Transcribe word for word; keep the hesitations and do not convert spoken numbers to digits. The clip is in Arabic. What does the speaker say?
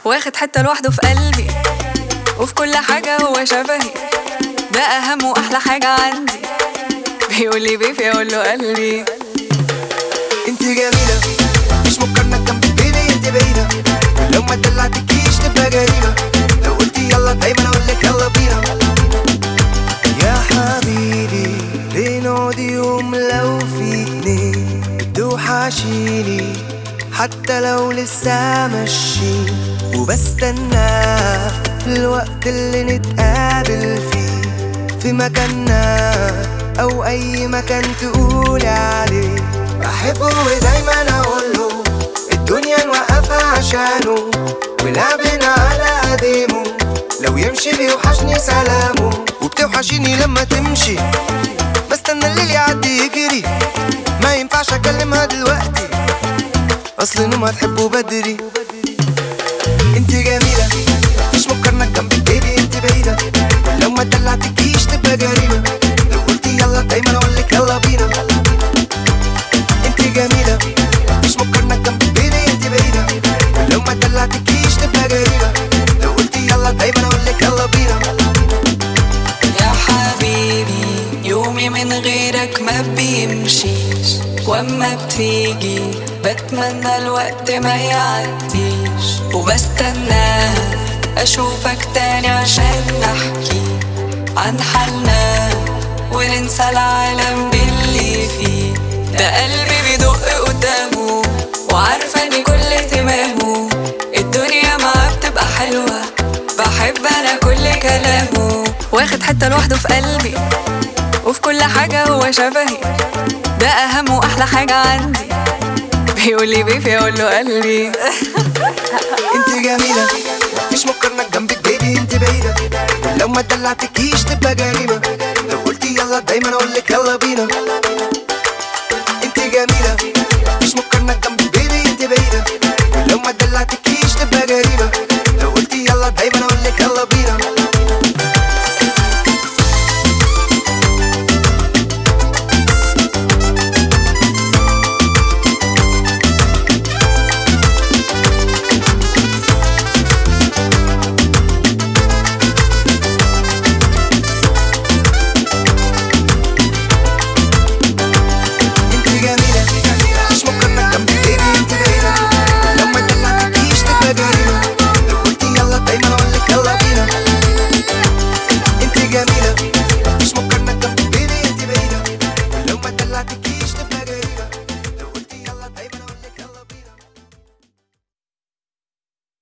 واخد حتة لوحده في قلبي، وفي كل حاجة هو شبهي، ده أهم وأحلى حاجة عندي. بيقولي بيبي أقوله قلبي. انت جميلة مش مقارنة جنبك بيبي، انت بعيدة، لو ما دلعتكيش تبقى جريمة، لو قلتي يلا دايما اقولك يلا بينا. يا حبيبي ليه نقعد يوم لو في اتنين بتوحشيني، حتى لو لسه ماشيين، وبستنى الوقت اللي نتقابل فيه في مكاننا او اي مكان تقولي عليه. بحبه ودايما اقوله الدنيا نوقفها عشانه، ولعبنا على قديمه، لو يمشي بيوحشني سلامه، وبتوحشيني لما تمشي، بستنى الليل يعدي يجري، ما ينفعش اكلمها دلوقتي اصل نوم هتحبه بدري. انت جميلة مش مقارنة جنبك بيبي، انت بعيدة، لو ما دلعتكيش تبقى جريمة، لو قلتي يلا دايما اقولك يلا بينا. انت جميلة مش مقارنة جنبك بيبي، انت بعيدة، لو ما دلعتكيش تبقى جريمة، لو قلتي يلا دايما اقولك يلا بينا. يا حبيبي يومي من غيرك ما بيمشيش، واما بتيجي بتمنى الوقت ما يعديش، وبستنى اشوفك تاني عشان نحكي عن حالنا وننسى العالم باللي فيه. ده قلبي بيدق قدامه وعارفة ان كل اهتمامه الدنيا معاه بتبقى حلوة، بحب انا كل كلامه. واخد حتة لوحده في قلبي، وفي كل حاجة هو شبهي، ده أهم وأحلى حاجة عندي. بيقولي بيبي أقوله قلبي. انت جميلة مفيش مقارنة جنبك بيبي، انت بعيدة، لو ما دلعتكيش تبقى جريمة، لو قلتي يلا دايما اقولك يلا بينا. انت جميلة مفيش مقارنة جنبك بيبي، انت بعيدة، لو ما دلعتكيش تبقى